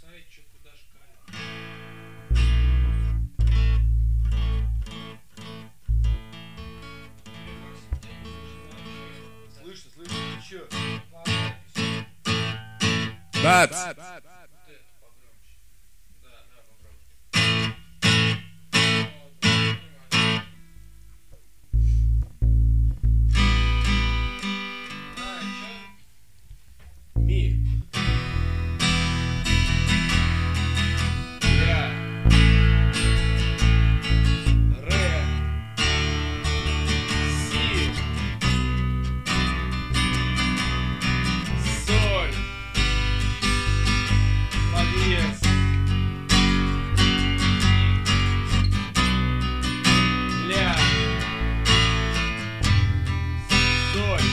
сайт, чё куда шкалит. Слышно, слышно, ты чё? Бабс! Вот это погромче. Да, попробуй. Ми. Ля. Ре. Си. Соль. Fa диез. Ля. Соль.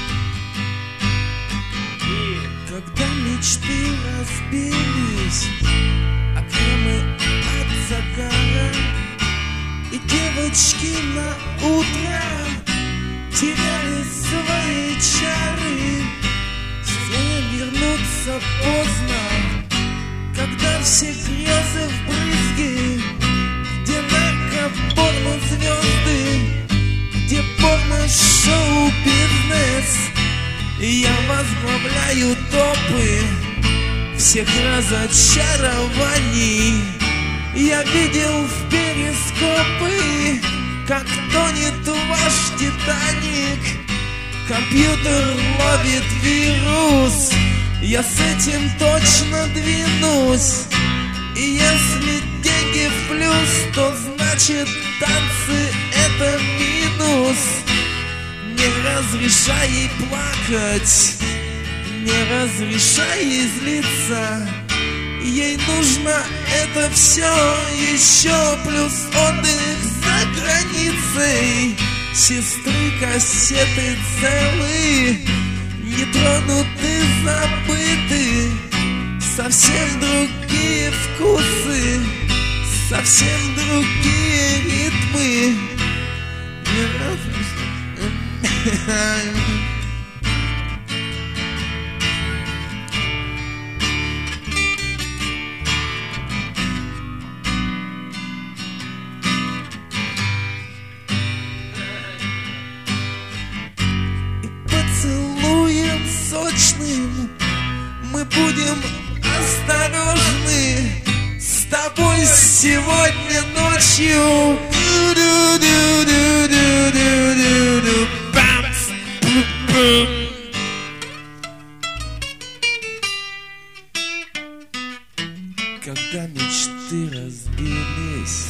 Ми. Когда мечты разбились, окремы от загара, и девочки на утро теряли свои чары. Все вернуться поздно, когда все грезы в брызги, где наркопорно звезды, где порно-шоу бизнес. Я возглавляю топы всех разочарований. Я видел в перископы, как тонет ваш Титаник. Компьютер ловит вирус, я с этим точно двинусь. И если деньги в плюс, то значит танцы это минус. Не разрешай ей плакать, не разрешай ей злиться. Ей нужно это все еще, плюс отдых за границей. Сестры кассеты целы, не тронуты, забыты. Совсем другие вкусы, совсем другие ритмы. Не разрешай. И поцелуем сочным мы будем осторожны с тобой сегодня ночью. Когда мечты разбились,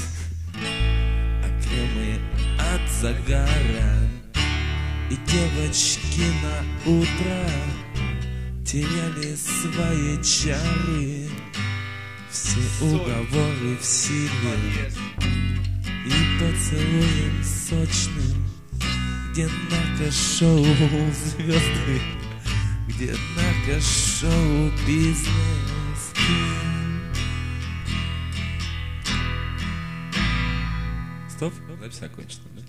окремы от загара, и девочки на утро теряли свои чары. Все уговоры в силе и поцелуем сочным, где наркошоу звезды, где наркошоу бизнес. Стоп, запись окончена, да?